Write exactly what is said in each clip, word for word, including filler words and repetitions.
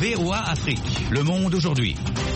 V O A Afrique, Le Monde aujourd'hui.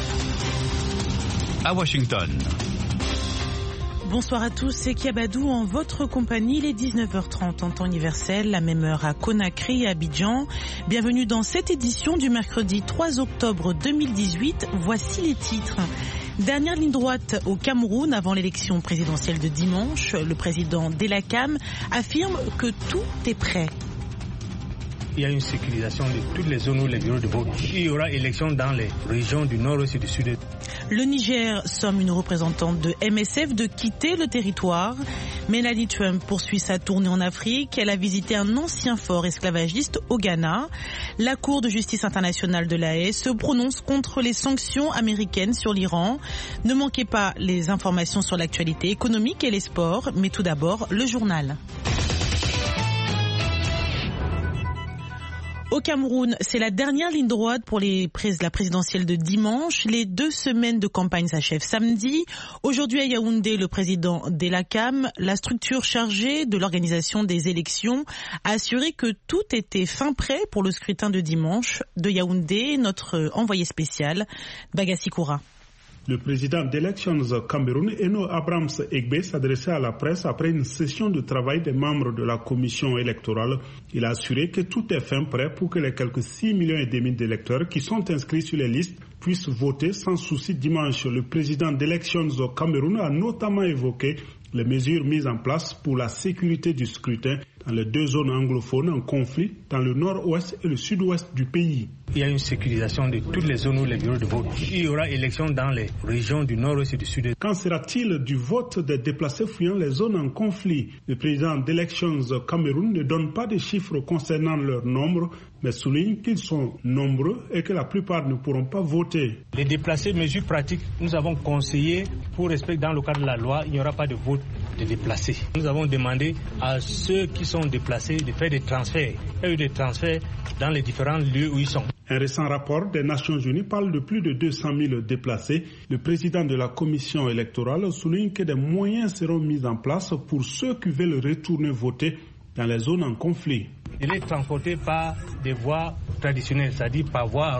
À Washington. Bonsoir à tous, c'est Kiabadou en votre compagnie, il est dix-neuf heures trente en temps universel, la même heure à Conakry et Abidjan. Bienvenue dans cette édition du mercredi trois octobre deux mille dix-huit, voici les titres. Dernière ligne droite au Cameroun avant l'élection présidentielle de dimanche, le président Delakam affirme que tout est prêt. Il y a une sécurisation de toutes les zones où les bureaux de vote. Il y aura élection dans les régions du nord-ouest et du sud-est. Le Niger somme une représentante de M S F de quitter le territoire. Melanie Trump poursuit sa tournée en Afrique. Elle a visité un ancien fort esclavagiste au Ghana. La Cour de justice internationale de La Haye se prononce contre les sanctions américaines sur l'Iran. Ne manquez pas les informations sur l'actualité économique et les sports, mais tout d'abord le journal. Au Cameroun, c'est la dernière ligne droite pour les prés- la présidentielle de dimanche. Les deux semaines de campagne s'achèvent samedi. Aujourd'hui à Yaoundé, le président Delakam, la structure chargée de l'organisation des élections, a assuré que tout était fin prêt pour le scrutin de dimanche. De Yaoundé, notre envoyé spécial, Bagassi Koura. Le président d'Elections Cameroun, Eno Abrams Egbe, s'adressait à la presse après une session de travail des membres de la commission électorale. Il a assuré que tout est fin prêt pour que les quelques six millions et demi d'électeurs qui sont inscrits sur les listes puissent voter sans souci dimanche. Le président d'Elections Cameroun a notamment évoqué les mesures mises en place pour la sécurité du scrutin dans les deux zones anglophones en conflit dans le nord-ouest et le sud-ouest du pays. Il y a une sécurisation de toutes les zones où les bureaux de vote. Il y aura élection dans les régions du nord-ouest et du sud-est. Qu'en sera-t-il du vote des déplacés fuyant les zones en conflit? Le président d'Elections Cameroun ne donne pas de chiffres concernant leur nombre, mais souligne qu'ils sont nombreux et que la plupart ne pourront pas voter. Les déplacés, mesures pratiques, nous avons conseillé, pour respect dans le cadre de la loi, il n'y aura pas de vote de déplacés. Nous avons demandé à ceux qui sont déplacés de faire des transferts. Il y a eu des transferts dans les différents lieux où ils sont. Un récent rapport des Nations Unies parle de plus de deux cent mille déplacés. Le président de la commission électorale souligne que des moyens seront mis en place pour ceux qui veulent retourner voter dans les zones en conflit. Il est transporté par des voies traditionnelles, c'est-à-dire par voie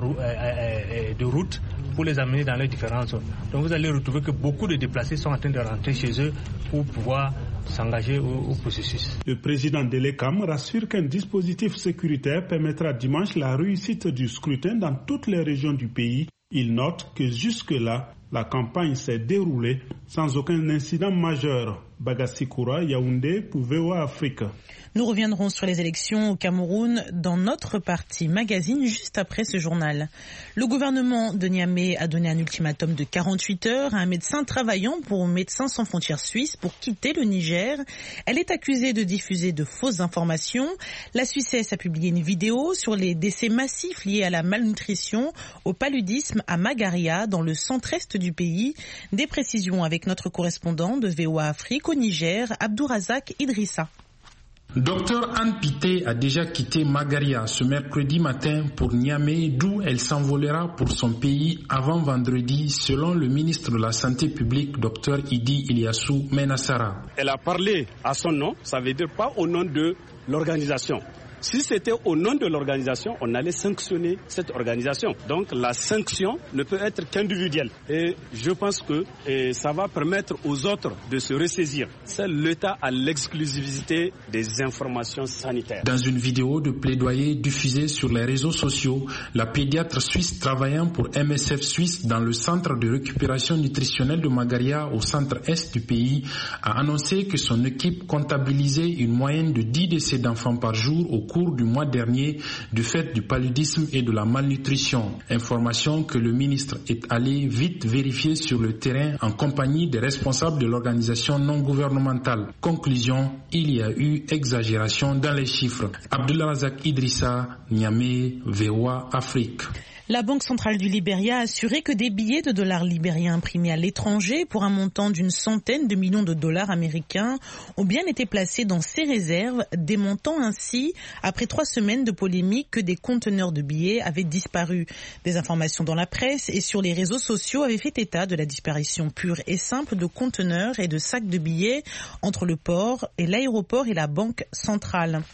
de route pour les amener dans les différentes zones. Donc vous allez retrouver que beaucoup de déplacés sont en train de rentrer chez eux pour pouvoir s'engager au, au processus. Le président de l'E C A M rassure qu'un dispositif sécuritaire permettra dimanche la réussite du scrutin dans toutes les régions du pays. Il note que jusque-là, la campagne s'est déroulée sans aucun incident majeur. Bagassi Koura, Yaoundé pour V O A Afrique. Nous reviendrons sur les élections au Cameroun dans notre partie magazine juste après ce journal. Le gouvernement de Niamey a donné un ultimatum de quarante-huit heures à un médecin travaillant pour Médecins sans frontières suisse pour quitter le Niger. Elle est accusée de diffuser de fausses informations. La Suissesse a publié une vidéo sur les décès massifs liés à la malnutrition, au paludisme à Magaria dans le centre-est du pays. Des précisions avec notre correspondant de V O A Afrique au Niger, Abdourazak Idrissa. Docteur Anne Pité a déjà quitté Magaria ce mercredi matin pour Niamey, d'où elle s'envolera pour son pays avant vendredi, selon le ministre de la Santé publique, Docteur Idi Iliassou Menassara. Elle a parlé à son nom, ça veut dire pas au nom de l'organisation. Si c'était au nom de l'organisation, on allait sanctionner cette organisation. Donc la sanction ne peut être qu'individuelle. Et je pense que et ça va permettre aux autres de se ressaisir. C'est l'État à l'exclusivité des informations sanitaires. Dans une vidéo de plaidoyer diffusée sur les réseaux sociaux, la pédiatre suisse travaillant pour M S F Suisse dans le centre de récupération nutritionnelle de Magaria au centre-est du pays a annoncé que son équipe comptabilisait une moyenne de dix décès d'enfants par jour au cours du mois dernier du fait du paludisme et de la malnutrition. Information que le ministre est allé vite vérifier sur le terrain en compagnie des responsables de l'organisation non gouvernementale. Conclusion, il y a eu exagération dans les chiffres. Abdulrazak Idrissa, Niamey, V O A Afrique. La Banque centrale du Libéria a assuré que des billets de dollars libériens imprimés à l'étranger pour un montant d'une centaine de millions de dollars américains ont bien été placés dans ses réserves, démontant ainsi, après trois semaines de polémique, que des conteneurs de billets avaient disparu. Des informations dans la presse et sur les réseaux sociaux avaient fait état de la disparition pure et simple de conteneurs et de sacs de billets entre le port et l'aéroport et la Banque centrale.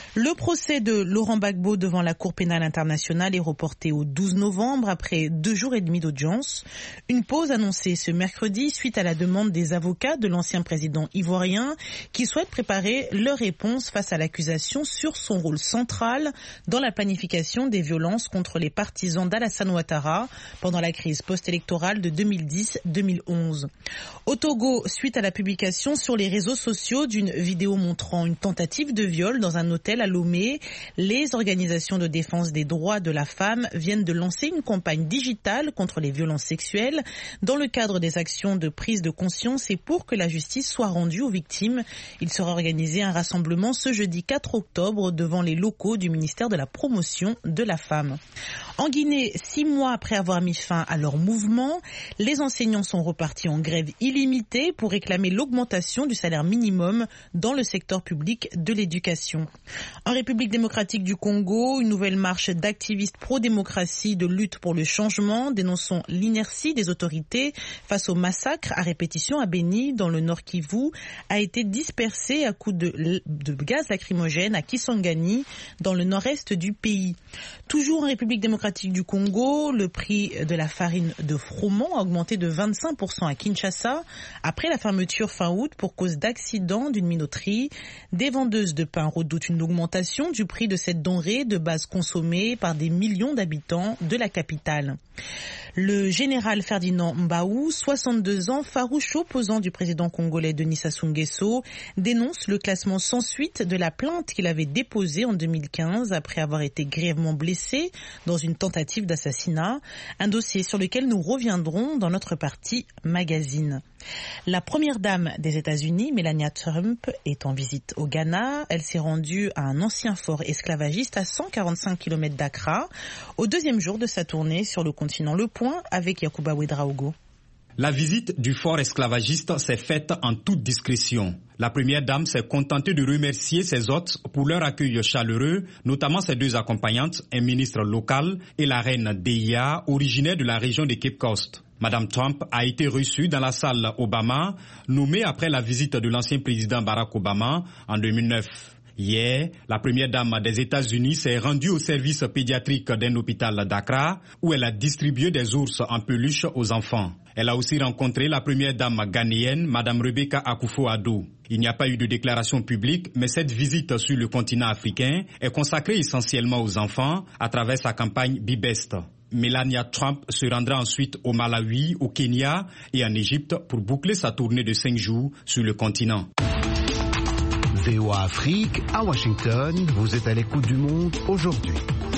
Le procès de Laurent Gbagbo devant la Cour pénale internationale est reporté au douze novembre après deux jours et demi d'audience. Une pause annoncée ce mercredi suite à la demande des avocats de l'ancien président ivoirien qui souhaitent préparer leur réponse face à l'accusation sur son rôle central dans la planification des violences contre les partisans d'Alassane Ouattara pendant la crise post-électorale de deux mille dix deux mille onze. Au Togo, suite à la publication sur les réseaux sociaux d'une vidéo montrant une tentative de viol dans un hôtel à Lomé, les organisations de défense des droits de la femme viennent de lancer une campagne digitale contre les violences sexuelles dans le cadre des actions de prise de conscience et pour que la justice soit rendue aux victimes. Il sera organisé un rassemblement ce jeudi quatre octobre devant les locaux du ministère de la Promotion de la Femme. En Guinée, six mois après avoir mis fin à leur mouvement, les enseignants sont repartis en grève illimitée pour réclamer l'augmentation du salaire minimum dans le secteur public de l'éducation. En République démocratique du Congo, une nouvelle marche d'activistes pro-démocratie de lutte pour le changement dénonçant l'inertie des autorités face au massacre à répétition à Beni dans le Nord Kivu a été dispersée à coups de, de gaz lacrymogène à Kisangani dans le nord-est du pays. Toujours en République démocratique du Congo, le prix de la farine de froment a augmenté de vingt-cinq pour cent à Kinshasa après la fermeture fin août pour cause d'accident d'une minoterie. Des vendeuses de pain redoutent une augmentation du prix de cette denrée de base consommée par des millions d'habitants de la capitale. Le général Ferdinand Mbaou, soixante-deux ans, farouche opposant du président congolais Denis Sassou Nguesso, dénonce le classement sans suite de la plainte qu'il avait déposée en deux mille quinze après avoir été grièvement blessé dans une tentative d'assassinat, un dossier sur lequel nous reviendrons dans notre partie magazine. La première dame des États-Unis, Melania Trump, est en visite au Ghana. Elle s'est rendue à un ancien fort esclavagiste à cent quarante-cinq kilomètres d'Accra, au deuxième jour de sa tournée sur le continent. Le Point avec Yacouba Ouedraogo. La visite du fort esclavagiste s'est faite en toute discrétion. La première dame s'est contentée de remercier ses hôtes pour leur accueil chaleureux, notamment ses deux accompagnantes, un ministre local et la reine Deia, originaire de la région de Cape Coast. Madame Trump a été reçue dans la salle Obama, nommée après la visite de l'ancien président Barack Obama en deux mille neuf. Hier, la première dame des États-Unis s'est rendue au service pédiatrique d'un hôpital d'Accra où elle a distribué des ours en peluche aux enfants. Elle a aussi rencontré la première dame ghanéenne, Madame Rebecca Akufo-Addo. Il n'y a pas eu de déclaration publique, mais cette visite sur le continent africain est consacrée essentiellement aux enfants à travers sa campagne Be Best. Melania Trump se rendra ensuite au Malawi, au Kenya et en Égypte pour boucler sa tournée de cinq jours sur le continent. V O A Afrique, à Washington, vous êtes à l'écoute du monde aujourd'hui.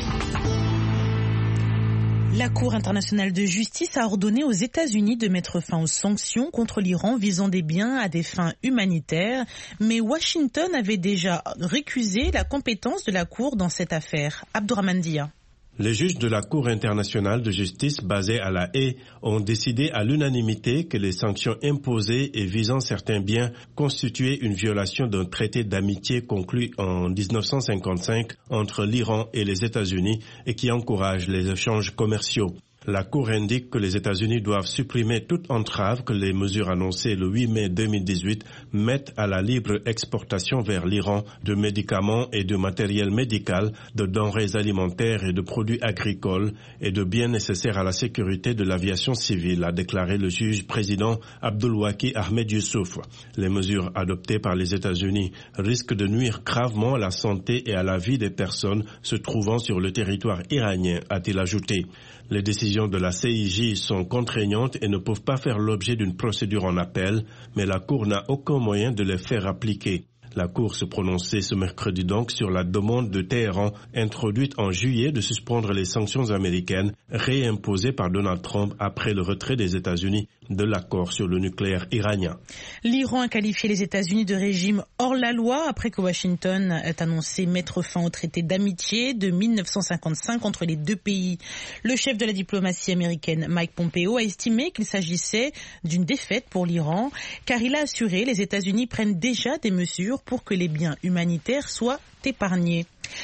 La Cour internationale de justice a ordonné aux États-Unis de mettre fin aux sanctions contre l'Iran visant des biens à des fins humanitaires, mais Washington avait déjà récusé la compétence de la Cour dans cette affaire. Abdourahmane Dia. Les juges de la Cour internationale de justice basée à La Haye ont décidé à l'unanimité que les sanctions imposées et visant certains biens constituaient une violation d'un traité d'amitié conclu en dix-neuf cent cinquante-cinq entre l'Iran et les États-Unis et qui encourage les échanges commerciaux. La Cour indique que les États-Unis doivent supprimer toute entrave que les mesures annoncées le huit mai deux mille dix-huit mettent à la libre exportation vers l'Iran de médicaments et de matériel médical, de denrées alimentaires et de produits agricoles et de biens nécessaires à la sécurité de l'aviation civile, a déclaré le juge président Abdulwaki Ahmed Youssouf. Les mesures adoptées par les États-Unis risquent de nuire gravement à la santé et à la vie des personnes se trouvant sur le territoire iranien, a-t-il ajouté. Les décisions de la C I J sont contraignantes et ne peuvent pas faire l'objet d'une procédure en appel, mais la Cour n'a aucun moyen de les faire appliquer. La Cour se prononçait ce mercredi donc sur la demande de Téhéran introduite en juillet de suspendre les sanctions américaines réimposées par Donald Trump après le retrait des États-Unis de l'accord sur le nucléaire iranien. L'Iran a qualifié les États-Unis de régime hors la loi après que Washington ait annoncé mettre fin au traité d'amitié de mille neuf cent cinquante-cinq entre les deux pays. Le chef de la diplomatie américaine, Mike Pompeo, a estimé qu'il s'agissait d'une défaite pour l'Iran car il a assuré que les États-Unis prennent déjà des mesures pour que les biens humanitaires soient épargnés.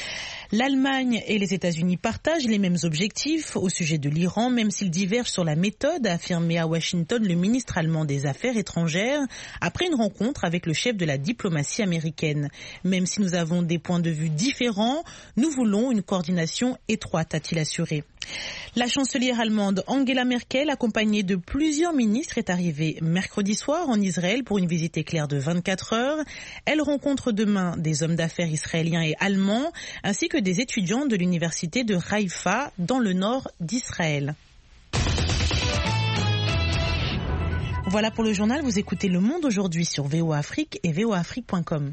L'Allemagne et les États-Unis partagent les mêmes objectifs au sujet de l'Iran, même s'ils divergent sur la méthode, a affirmé à Washington le ministre allemand des Affaires étrangères après une rencontre avec le chef de la diplomatie américaine. Même si nous avons des points de vue différents, nous voulons une coordination étroite, a-t-il assuré. La chancelière allemande Angela Merkel, accompagnée de plusieurs ministres, est arrivée mercredi soir en Israël pour une visite éclair de vingt-quatre heures. Elle rencontre demain des hommes d'affaires israéliens et allemands, ainsi que des étudiants de l'université de Haïfa, dans le nord d'Israël. Voilà pour le journal, vous écoutez Le Monde aujourd'hui sur V O A Afrique et V O A Afrique point com.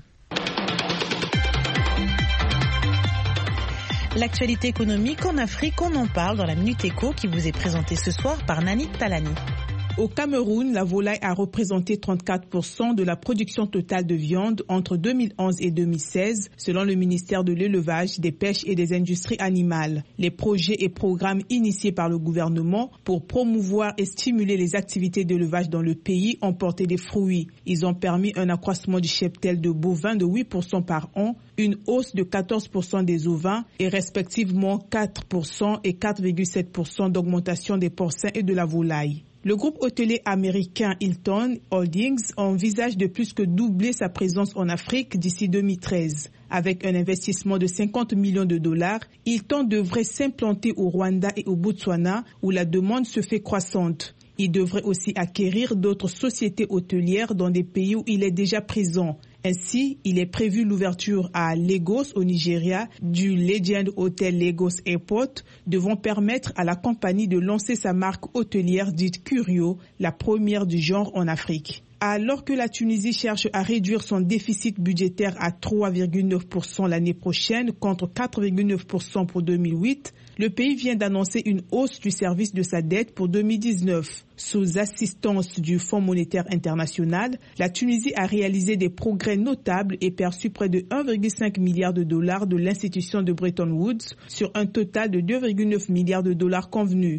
L'actualité économique en Afrique, on en parle dans la Minute Éco qui vous est présentée ce soir par Nani Talani. Au Cameroun, la volaille a représenté trente-quatre pour cent de la production totale de viande entre deux mille onze et deux mille seize, selon le ministère de l'Élevage, des Pêches et des Industries animales. Les projets et programmes initiés par le gouvernement pour promouvoir et stimuler les activités d'élevage dans le pays ont porté des fruits. Ils ont permis un accroissement du cheptel de bovins de huit pour cent par an, une hausse de quatorze pour cent des ovins et respectivement quatre pour cent et quatre virgule sept pour cent d'augmentation des porcins et de la volaille. Le groupe hôtelier américain Hilton Holdings envisage de plus que doubler sa présence en Afrique d'ici deux mille treize. Avec un investissement de cinquante millions de dollars, Hilton devrait s'implanter au Rwanda et au Botswana où la demande se fait croissante. Il devrait aussi acquérir d'autres sociétés hôtelières dans des pays où il est déjà présent. Ainsi, il est prévu l'ouverture à Lagos, au Nigeria, du Legend Hotel Lagos Airport, devant permettre à la compagnie de lancer sa marque hôtelière dite Curio, la première du genre en Afrique. Alors que la Tunisie cherche à réduire son déficit budgétaire à trois virgule neuf pour cent l'année prochaine contre quatre virgule neuf pour cent pour deux mille huit, le pays vient d'annoncer une hausse du service de sa dette pour deux mille dix-neuf. Sous assistance du Fonds monétaire international, la Tunisie a réalisé des progrès notables et perçu près de un virgule cinq milliard de dollars de l'institution de Bretton Woods sur un total de deux virgule neuf milliards de dollars convenus.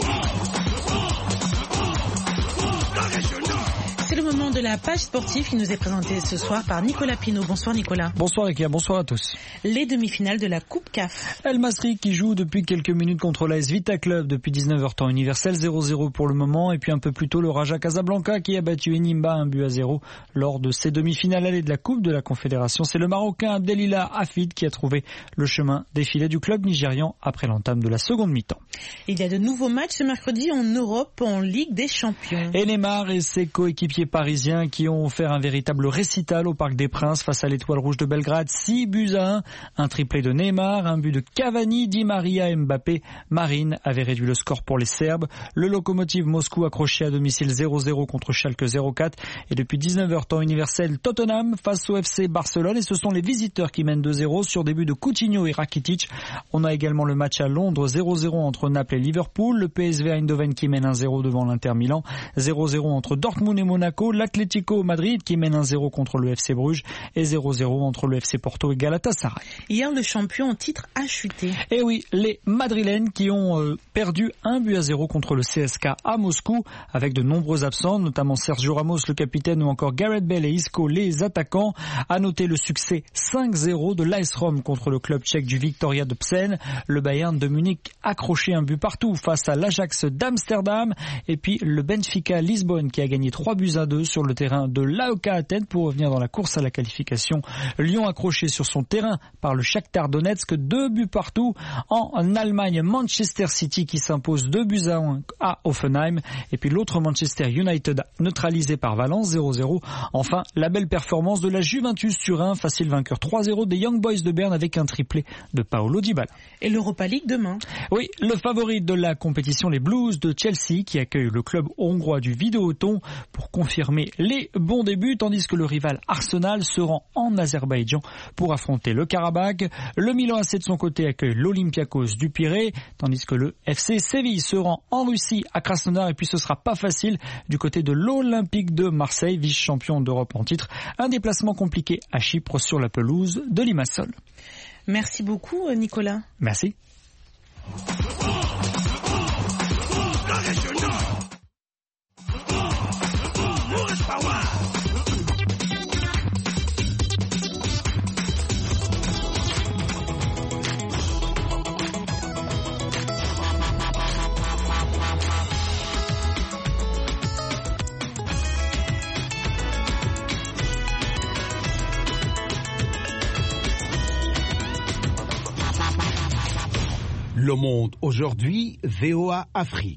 C'est le moment de la page sportive qui nous est présentée ce soir par Nicolas Pinault. Bonsoir Nicolas. Bonsoir Rekia, bonsoir à tous. Les demi-finales de la Coupe C A F. El Masri qui joue depuis quelques minutes contre l'A S Vita Club depuis dix-neuf heures temps universel, zéro zéro pour le moment. Et puis un peu plus tôt le Raja Casablanca qui a battu Enimba un but à zéro lors de ses demi-finales allées de la Coupe de la Confédération. C'est le Marocain Abdelillah Hafid qui a trouvé le chemin des filets du club nigérian après l'entame de la seconde mi-temps. Il y a de nouveaux matchs ce mercredi en Europe en Ligue des Champions. Et Neymar et ses coéquipiers parisiens qui ont offert un véritable récital au Parc des Princes face à l'Étoile Rouge de Belgrade, six buts à un, un triplé de Neymar, un but de Cavani, Di Maria, Mbappé. Marine avait réduit le score pour les Serbes. Le Lokomotiv Moscou accroché à domicile zéro zéro contre Schalke zéro quatre et depuis dix-neuf heures temps universel, Tottenham face au F C Barcelone et ce sont les visiteurs qui mènent deux zéro sur des buts de Coutinho et Rakitic. On a également le match à Londres zéro zéro entre Naples et Liverpool, le P S V Eindhoven qui mène un zéro devant l'Inter Milan, zéro zéro entre Dortmund et Monaco, l'Atlético Madrid qui mène un zéro contre le F C Bruges et zéro zéro entre le F C Porto et Galatasaray. Hier, le champion en titre a chuté. Et oui, les Madrilènes qui ont euh, perdu un but à zéro contre le C S K à Moscou avec de nombreux absents, notamment Sergio Ramos, le capitaine, ou encore Gareth Bale et Isco, les attaquants. À noter le succès cinq zéro de l'A S Rome contre le club tchèque du Victoria de Psen. Le Bayern de Munich accroché un but partout face à l'Ajax d'Amsterdam et puis le Benfica Lisbonne qui a gagné trois buts à deux sur le terrain de l'A E K Athènes pour revenir dans la course à la qualification. Lyon accroché sur son terrain par le Shakhtar Donetsk, deux buts partout. En Allemagne, Manchester City qui s'impose deux buts à un à Hoffenheim et puis l'autre Manchester United neutralisé par Valence zéro zéro. Enfin, la belle performance de la Juventus Turin, facile vainqueur trois zéro des Young Boys de Berne avec un triplé de Paolo Dybala. Et l'Europa League demain. Oui, le favori de la compétition, les Blues de Chelsea qui accueillent le club hongrois du Videoton pour confirmer les bons débuts, tandis que le rival Arsenal se rend en Azerbaïdjan pour affronter le Karabakh. Le Milan A C de son côté accueille l'Olympiakos du Pirée, tandis que le F C Séville se rend en Russie à Krasnodar et puis ce sera pas facile du côté de l'Olympique de Marseille, vice-champion d'Europe en titre. Un déplacement compliqué à Chypre sur la pelouse de Limassol. Merci beaucoup Nicolas. Merci. Le Monde aujourd'hui, V O A Afrique.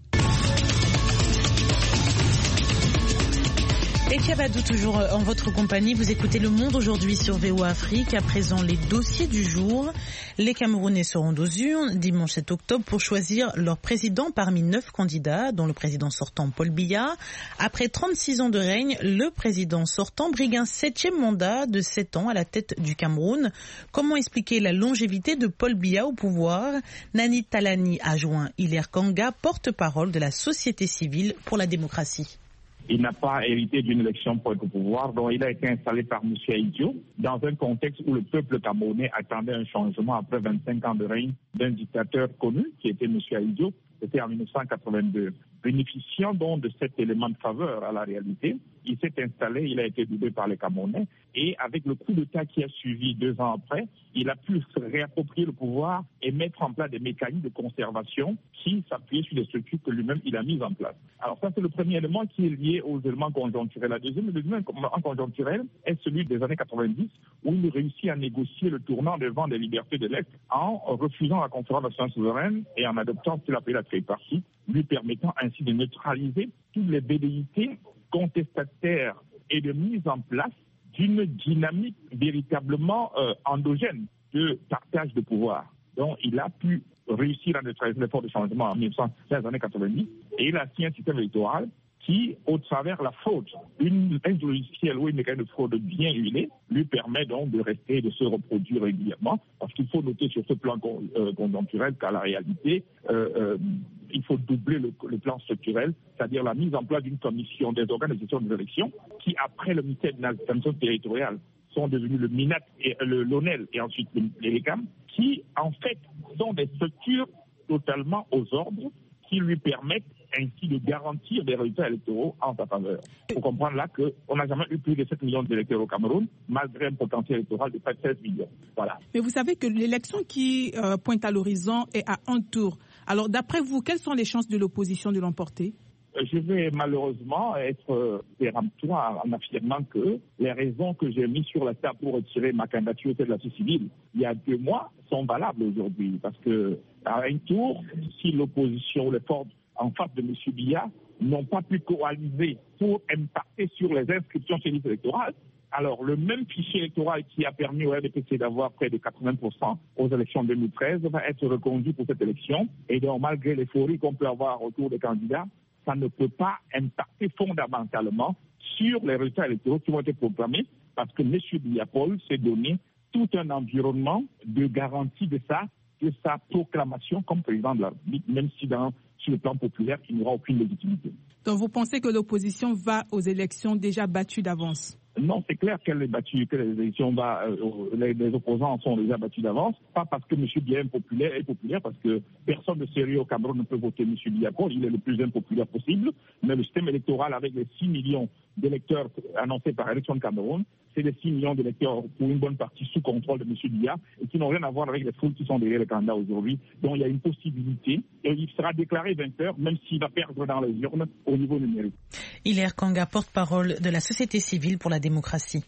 Et Kiabadou, toujours en votre compagnie, vous écoutez Le Monde aujourd'hui sur V O A Afrique. À présent, les dossiers du jour. Les Camerounais seront aux urnes dimanche sept octobre pour choisir leur président parmi neuf candidats, dont le président sortant Paul Biya. Après trente-six ans de règne, le président sortant brigue un septième mandat de sept ans à la tête du Cameroun. Comment expliquer la longévité de Paul Biya au pouvoir? Nani Talani a joint Hilaire Kanga, porte-parole de la société civile pour la démocratie. Il n'a pas hérité d'une élection pour être au pouvoir, donc il a été installé par M. Aïdjo dans un contexte où le peuple camerounais attendait un changement après vingt-cinq ans de règne d'un dictateur connu qui était M. Aïdjo. C'était en dix-neuf cent quatre-vingt-deux. Bénéficiant donc de cet élément de faveur à la réalité, il s'est installé, il a été doublé par les Camerounais et avec le coup d'État qui a suivi deux ans après, il a pu se réapproprier le pouvoir et mettre en place des mécanismes de conservation qui s'appuyaient sur des structures que lui-même il a mises en place. Alors ça c'est le premier élément qui est lié aux éléments conjoncturels. La deuxième, le deuxième élément conjoncturel est celui des années quatre-vingt-dix où il réussit à négocier le tournant des vents des libertés de l'Est en refusant la conférence nationale souveraine et en adoptant ce qu'il appelait la tripartie, lui permettant ainsi de neutraliser toutes les velléités contestataires et de mise en place d'une dynamique véritablement euh, endogène de partage de pouvoir. Donc il a pu réussir à neutraliser l'effort de changement en mille neuf cent seize, les années quatre-vingt-dix, et il a signé un système électoral qui, au travers de la fraude, une, un logiciel ou une mécanisme de fraude bien huilé, lui permet donc de rester et de se reproduire régulièrement. Parce qu'il faut noter sur ce plan con, euh, conjoncturel qu'à la réalité, euh, euh, il faut doubler le, le plan structurel, c'est-à-dire la mise en place d'une commission des organes de gestion des élections qui, après le ministère de l'administration territoriale, sont devenus le MINAT et le l'O N E L et ensuite l'E-L-E-C-A M, qui, en fait, sont des structures totalement aux ordres qui lui permettent ainsi de garantir des résultats électoraux en sa faveur. Il faut comprendre là qu'on n'a jamais eu plus de sept millions d'électeurs au Cameroun, malgré un potentiel électoral de près de seize millions. Voilà. Mais vous savez que l'élection qui euh, pointe à l'horizon est à un tour. Alors d'après vous, quelles sont les chances de l'opposition de l'emporter ? Je vais malheureusement être péremptoire en affirmant que les raisons que j'ai mises sur la table pour retirer ma candidature de la société civile il y a deux mois sont valables aujourd'hui. Parce que à un tour, si l'opposition, les forces en face de M. Biya n'ont pas pu coaliser pour impacter sur les inscriptions chez les listes électorales, alors le même fichier électoral qui a permis au R D P C d'avoir près de quatre-vingts pour cent aux élections deux mille treize va être reconduit pour cette élection. Et donc malgré l'euphorie qu'on peut avoir autour des candidats, ça ne peut pas impacter fondamentalement sur les résultats électoraux qui vont être proclamés parce que M. Biya Paul s'est donné tout un environnement de garantie de ça, de sa proclamation comme président de la République, même si dans, sur le plan populaire, il n'y aura aucune légitimité. Donc vous pensez que l'opposition va aux élections déjà battues d'avance ? Non, c'est clair qu'elle est battue, que les élections va, euh, les, les opposants sont déjà battus d'avance. Pas parce que M. Biya est populaire, est populaire, parce que personne de sérieux au Cameroun ne peut voter M. Biya Paul. Il est le plus impopulaire possible. Mais le système électoral, avec les six millions d'électeurs annoncés par Élection de Cameroun, c'est les six millions d'électeurs pour une bonne partie sous contrôle de M. Biya et qui n'ont rien à voir avec les foules qui sont derrière les candidats aujourd'hui. Donc il y a une possibilité et il sera déclaré vainqueur même s'il va perdre dans les urnes au niveau numérique. Hilaire Kanga, porte-parole de la société civile pour la démocratie.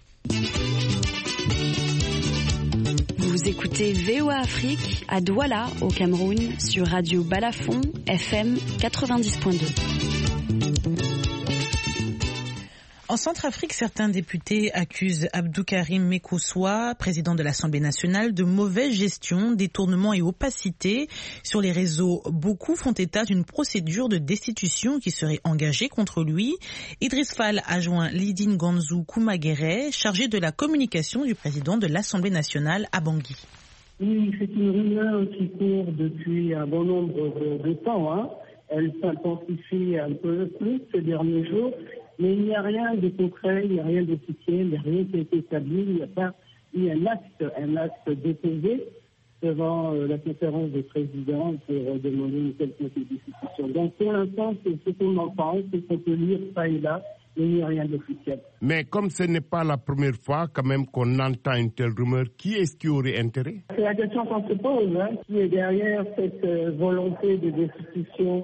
Vous écoutez V O A Afrique à Douala au Cameroun sur Radio Balafon F M quatre-vingt-dix point deux. En Centrafrique, certains députés accusent Abdou Karim Mekoussoua, président de l'Assemblée nationale, de mauvaise gestion, détournement et opacité. Sur les réseaux, beaucoup font état d'une procédure de destitution qui serait engagée contre lui. Idriss Fall a joint Lydine Ganzou Koumagere, chargé de la communication du président de l'Assemblée nationale à Bangui. Oui, c'est une rumeur qui court depuis un bon nombre de temps. Hein. Elle s'intensifie un peu plus ces derniers jours. Mais il n'y a rien de concret, il n'y a rien d'officiel, il n'y a rien qui a été établi, il n'y a pas eu un acte, un acte déposé devant euh, la conférence des présidents pour euh, demander une quelconque destitution. Donc pour l'instant, c'est ce qu'on en pense, c'est qu'on peut lire ça et là, mais il n'y a rien d'officiel. Mais comme ce n'est pas la première fois quand même qu'on entend une telle rumeur, qui est-ce qui aurait intérêt? C'est la question qu'on se pose, hein, qui est derrière cette euh, volonté de destitution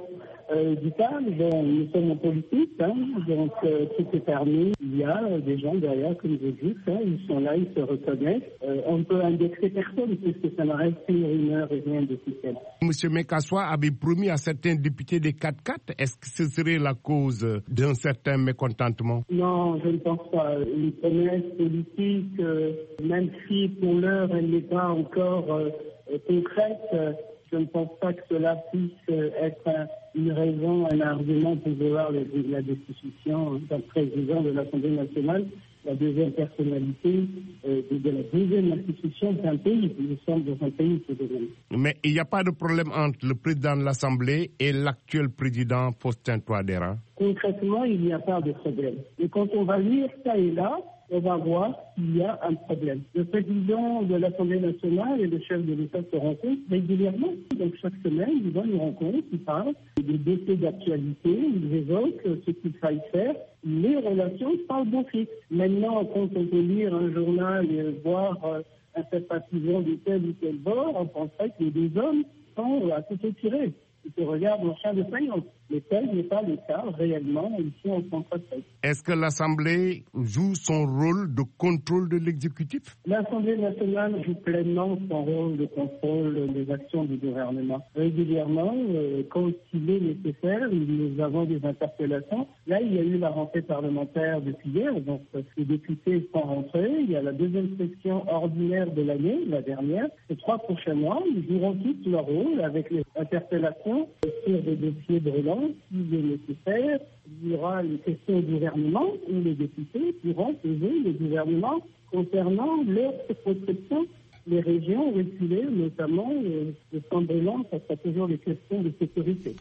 euh, du calme. Bon, nous sommes en politique, hein, donc euh, tout est permis. Il y a euh, des gens derrière, comme je dis, hein, ils sont là, ils se reconnaissent. Euh, on peut indexer personne puisque ça ne reste qu'une rumeur et rien d'officiel. M. Mekassoua avait promis à certains députés des quatre quatre. Est-ce que ce serait la cause d'un certain mécontentement? Non, je ne pense pas. Une promesse politique, euh, même si pour l'heure elle n'est pas encore euh, concrète, euh, je ne pense pas que cela puisse euh, être un, une raison, un argument pour vouloir la, la destitution d'un président de l'Assemblée nationale, la deuxième personnalité euh, de, de la deuxième institution d'un pays. Nous sommes dans un pays souverain. Mais il n'y a pas de problème entre le président de l'Assemblée et l'actuel président Faustin Touadéra? Concrètement, il n'y a pas de problème. Et quand on va lire ça et là, on va voir qu'il y a un problème. Le président de l'Assemblée nationale et le chef de l'État se rencontrent régulièrement. Donc chaque semaine, ils vont une rencontre, ils parlent des dossiers d'actualité, ils évoquent ce qu'il faille faire. Les relations parlent bon fixe. Maintenant, quand on peut lire un journal et voir euh, un sympathisant de tel ou tel bord, on penserait que les deux hommes sont à tout tirer. Ils se regardent en chien de faïence. Mais tel n'est pas le cas réellement ici en Centre-Afrique. Est-ce que l'Assemblée joue son rôle de contrôle de l'exécutif? L'Assemblée nationale joue pleinement son rôle de contrôle des actions du gouvernement. Régulièrement, euh, quand il est nécessaire, nous avons des interpellations. Là, il y a eu la rentrée parlementaire depuis hier, donc les députés sont rentrés. Il y a la deuxième session ordinaire de l'année, la dernière. Ces trois prochains mois, ils joueront tous leur rôle avec les interpellations sur des dossiers brûlants. S'il est nécessaire, il y aura les questions au gouvernement où les députés pourront poser le gouvernement concernant leur circonscription, les régions reculées, notamment le Saint-Brélan, ça sera toujours des questions de sécurité.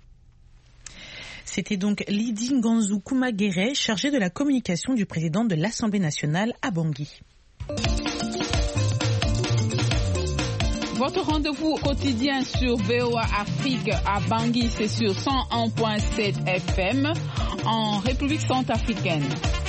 C'était donc Lydie Nganzou Koumagere, chargée de la communication du président de l'Assemblée nationale à Bangui. Votre rendez-vous quotidien sur V O A Afrique à Bangui, c'est sur cent un virgule sept F M en République centrafricaine.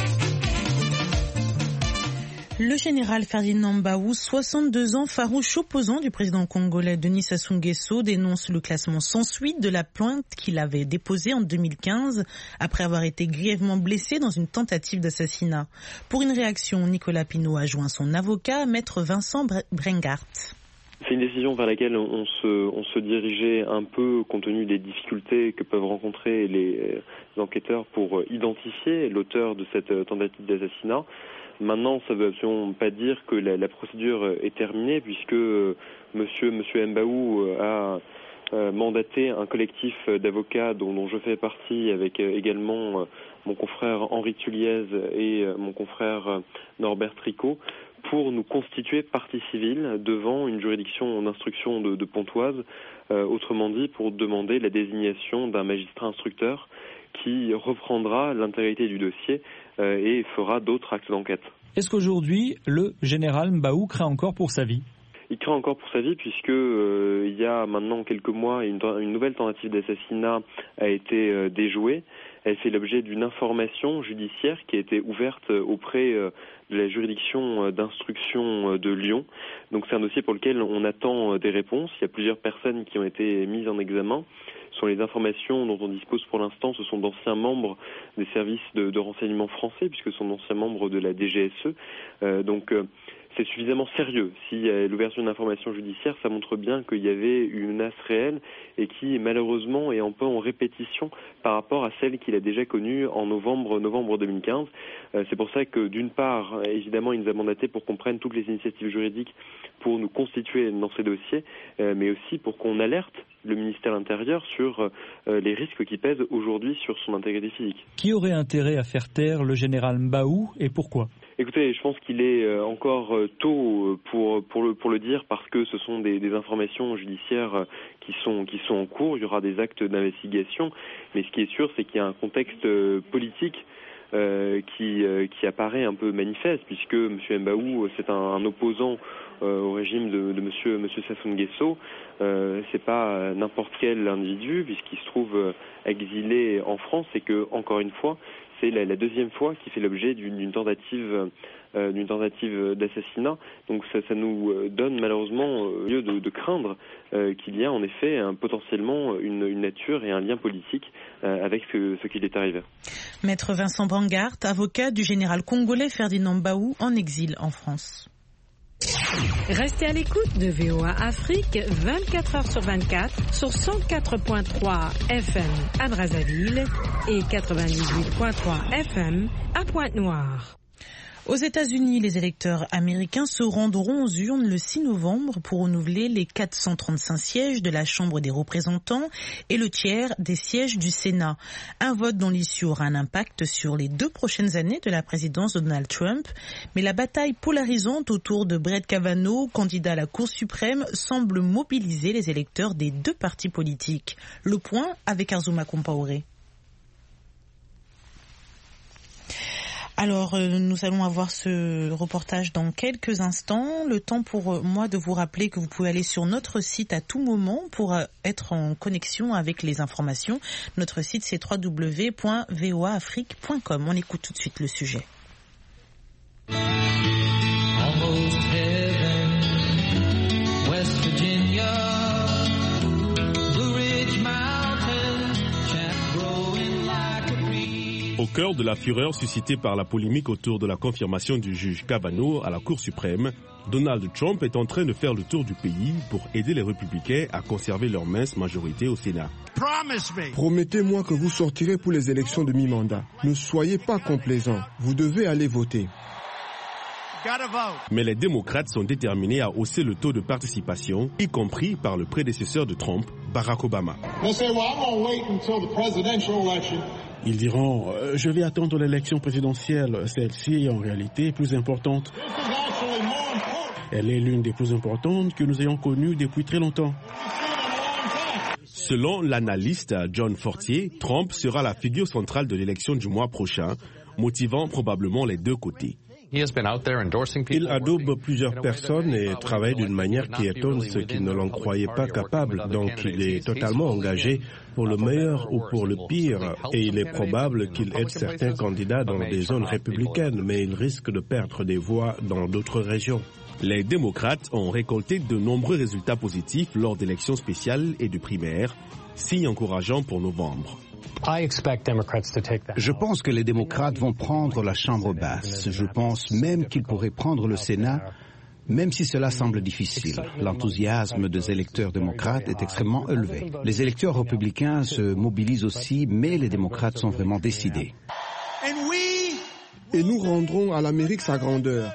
Le général Ferdinand Mbaou, soixante-deux ans, farouche opposant du président congolais Denis Sassou Nguesso, dénonce le classement sans suite de la plainte qu'il avait déposée en deux mille quinze après avoir été grièvement blessé dans une tentative d'assassinat. Pour une réaction, Nicolas Pinault a joint son avocat, maître Vincent Brengart. C'est une décision vers laquelle on se, on se dirigeait un peu compte tenu des difficultés que peuvent rencontrer les enquêteurs pour identifier l'auteur de cette tentative d'assassinat. Maintenant, ça ne veut absolument pas dire que la, la procédure est terminée puisque euh, monsieur, monsieur Mbaou a euh, mandaté un collectif d'avocats dont, dont je fais partie avec euh, également euh, mon confrère Henri Tulliez et euh, mon confrère euh, Norbert Tricot pour nous constituer partie civile devant une juridiction d'instruction de, de Pontoise, euh, autrement dit pour demander la désignation d'un magistrat instructeur qui reprendra l'intégrité du dossier euh, et fera d'autres actes d'enquête. Est-ce qu'aujourd'hui, le général Mbaou craint encore pour sa vie ? Il craint encore pour sa vie puisque euh, il y a maintenant quelques mois, une, une nouvelle tentative d'assassinat a été euh, déjouée. Elle fait l'objet d'une information judiciaire qui a été ouverte auprès euh, de la juridiction d'instruction de Lyon. Donc c'est un dossier pour lequel on attend des réponses. Il y a plusieurs personnes qui ont été mises en examen. Ce sont les informations dont on dispose pour l'instant. Ce sont d'anciens membres des services de, de renseignement français puisque ce sont d'anciens membres de la D G S E. Euh, donc euh, c'est suffisamment sérieux. Si euh, l'ouverture d'une information judiciaire, ça montre bien qu'il y avait une menace réelle et qui malheureusement est un peu en répétition par rapport à celle qu'il a déjà connue en novembre, novembre deux mille quinze. Euh, c'est pour ça que d'une part, évidemment, il nous a mandaté pour qu'on prenne toutes les initiatives juridiques pour nous constituer dans ces dossiers, euh, mais aussi pour qu'on alerte le ministère de l'Intérieur sur euh, les risques qui pèsent aujourd'hui sur son intégrité physique. Qui aurait intérêt à faire taire le général Mbaou et pourquoi ? Écoutez, je pense qu'il est encore tôt pour pour le pour le dire parce que ce sont des, des informations judiciaires qui sont qui sont en cours. Il y aura des actes d'investigation, mais ce qui est sûr, c'est qu'il y a un contexte politique euh, qui euh, qui apparaît un peu manifeste puisque M. Mbaou, c'est un, un opposant euh, au régime de, de Monsieur Monsieur Sassou Nguesso. Euh, c'est pas n'importe quel individu puisqu'il se trouve exilé en France et que encore une fois, c'est la, la deuxième fois qu'il fait l'objet d'une, d'une tentative euh, d'une tentative d'assassinat. Donc ça, ça nous donne malheureusement lieu de, de craindre euh, qu'il y a en effet un, potentiellement une, une nature et un lien politique euh, avec ce, ce qu'il est arrivé. Maître Vincent Brangart, avocat du général congolais Ferdinand Baou en exil en France. Restez à l'écoute de V O A Afrique vingt-quatre heures sur vingt-quatre sur cent quatre virgule trois F M à Brazzaville et quatre-vingt-dix-huit virgule trois F M à Pointe-Noire. Aux États-Unis, les électeurs américains se rendront aux urnes le six novembre pour renouveler les quatre cent trente-cinq sièges de la Chambre des représentants et le tiers des sièges du Sénat. Un vote dont l'issue aura un impact sur les deux prochaines années de la présidence de Donald Trump. Mais la bataille polarisante autour de Brett Kavanaugh, candidat à la Cour suprême, semble mobiliser les électeurs des deux partis politiques. Le point avec Arzuma Compaoré. Alors, euh, nous allons avoir ce reportage dans quelques instants. Le temps pour euh, moi de vous rappeler que vous pouvez aller sur notre site à tout moment pour euh, être en connexion avec les informations. Notre site, c'est w w w point v o a afrique point com. On écoute tout de suite le sujet. Almost heaven, West Virginia, Blue Ridge Mountain, chaff growing like a tree. Au cœur de la fureur suscitée par la polémique autour de la confirmation du juge Kavanaugh à la Cour suprême, Donald Trump est en train de faire le tour du pays pour aider les républicains à conserver leur mince majorité au Sénat. Promettez-moi que vous sortirez pour les élections de mi-mandat. Ne soyez pas complaisants. Vous devez aller voter. Mais les démocrates sont déterminés à hausser le taux de participation, y compris par le prédécesseur de Trump, Barack Obama. Ils diront euh, « Je vais attendre l'élection présidentielle. Celle-ci est en réalité plus importante. Elle est l'une des plus importantes que nous ayons connues depuis très longtemps. » Selon l'analyste John Fortier, Trump sera la figure centrale de l'élection du mois prochain, motivant probablement les deux côtés. Il adoube plusieurs personnes et travaille d'une manière qui étonne ceux qui ne l'en croyaient pas capable. Donc il est totalement engagé pour le meilleur ou pour le pire. Et il est probable qu'il aide certains candidats dans des zones républicaines, mais il risque de perdre des voix dans d'autres régions. Les démocrates ont récolté de nombreux résultats positifs lors d'élections spéciales et de primaires, signe encourageant pour novembre. Je pense que les démocrates vont prendre la Chambre basse. Je pense même qu'ils pourraient prendre le Sénat, même si cela semble difficile. L'enthousiasme des électeurs démocrates est extrêmement élevé. Les électeurs républicains se mobilisent aussi, mais les démocrates sont vraiment décidés. Et nous rendrons à l'Amérique sa grandeur.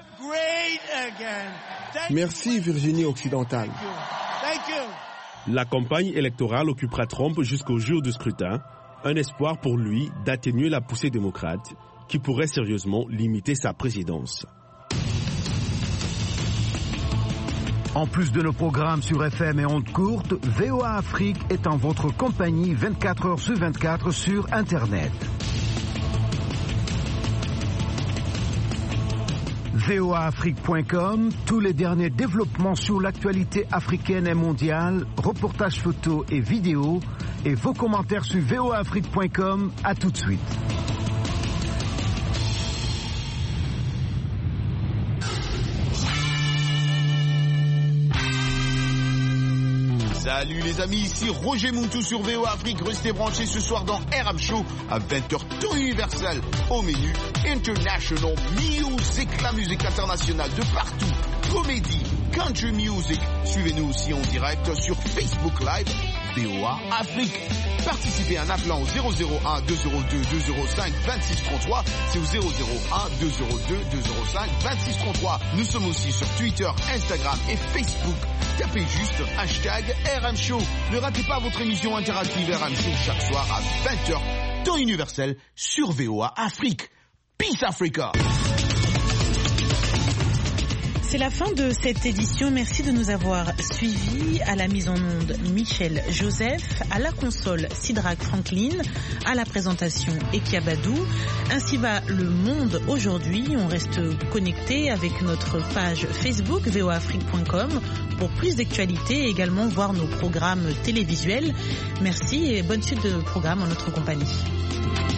Merci Virginie occidentale. La campagne électorale occupera Trump jusqu'au jour du scrutin. Un espoir pour lui d'atténuer la poussée démocrate qui pourrait sérieusement limiter sa présidence. En plus de nos programmes sur F M et ondes courtes, V O A Afrique est en votre compagnie vingt-quatre heures sur vingt-quatre sur Internet. V O A Afrique point com, tous les derniers développements sur l'actualité africaine et mondiale, reportages photos et vidéos, et vos commentaires sur V O A Afrique point com. À tout de suite. Salut les amis, ici Roger Muntou sur V O A Afrique. Restez branchés ce soir dans R M Show à vingt heures temps universel. Au menu, International Music, la musique internationale de partout. Comédie, country music. Suivez-nous aussi en direct sur Facebook Live, V O A Afrique. Participez en appelant au zéro zéro un deux zéro deux deux zéro cinq vingt-six trente-trois. C'est au zéro zéro un deux zéro deux deux zéro cinq vingt-six trente-trois. Nous sommes aussi sur Twitter, Instagram et Facebook. Tapez juste hashtag R M Show. Ne ratez pas votre émission interactive R M Show chaque soir à vingt heures, temps universel sur V O A Afrique. Peace Africa! C'est la fin de cette édition. Merci de nous avoir suivis. À la mise en onde, Michel Joseph. À la console, Sidrak Franklin. À la présentation, Ekia Badou. Ainsi va le monde aujourd'hui. On reste connecté avec notre page Facebook, V O A Afrique point com, pour plus d'actualités et également voir nos programmes télévisuels. Merci et bonne suite de programme en notre compagnie.